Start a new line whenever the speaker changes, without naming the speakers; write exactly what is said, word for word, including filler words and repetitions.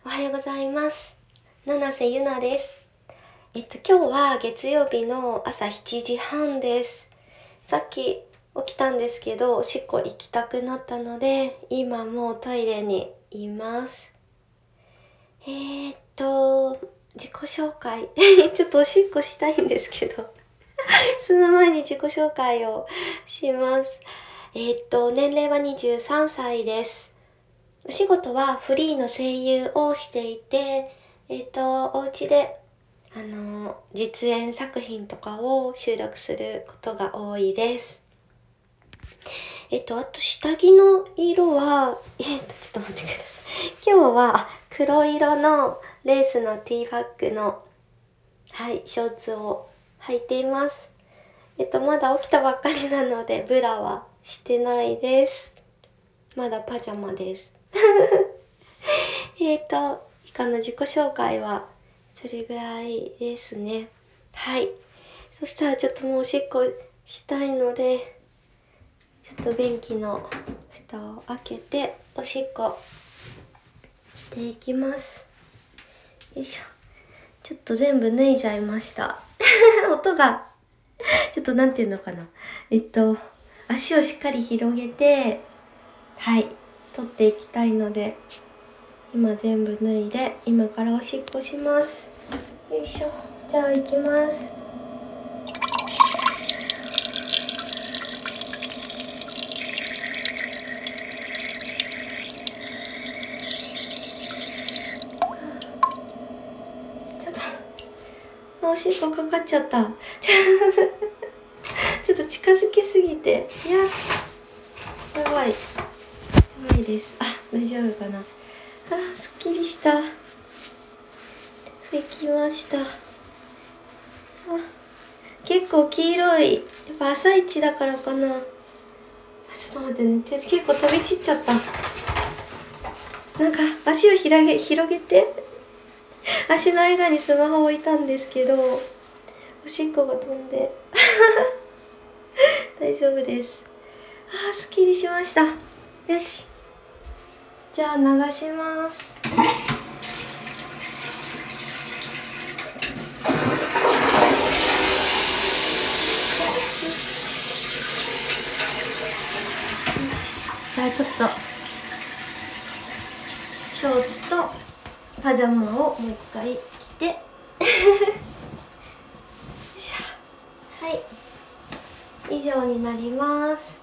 おはようございます。七瀬ゆなです。えっと、今日は月曜日の朝しちじはんです。さっき起きたんですけど、おしっこ行きたくなったので、今もうトイレにいます。えー、っと、自己紹介。ちょっとおしっこしたいんですけど、その前に自己紹介をします。えー、っと、年齢はにじゅうさんさいです。お仕事はフリーの声優をしていて、えっと、お家で、あの、実演作品とかを収録することが多いです。えっと、あと下着の色は、えっと、ちょっと待ってください。今日は黒色のレースのティーバッグの、はい、ショーツを履いています。えっと、まだ起きたばっかりなので、ブラはしてないです。まだパジャマです。えーと、以下の自己紹介はそれぐらいですね。はい。そしたらちょっともうおしっこしたいので、ちょっと便器の蓋を開けておしっこしていきます。よいしょ。ちょっと全部脱いじゃいました。音が、ちょっとなんていうのかな。えっと、足をしっかり広げて、はい、取っていきたいので、今全部脱いで今からおしっこします。よいしょ。じゃあ行きます。ちょっとおしっこかかっちゃった。ちょっと近づきすぎて、いややばいやばいです。あ、大丈夫かな。あ、すっきりした。できました。あ、結構黄色い。やっぱ朝一だからかな。あ、ちょっと待ってね。結構飛び散っちゃった。なんか足を広げ広げて足の間にスマホ置いたんですけど、おしっこが飛んで大丈夫です。あー、すっきりしました。よし、じゃあ流します。じゃあちょっとショーツとパジャマをもう一回着てはい、以上になります。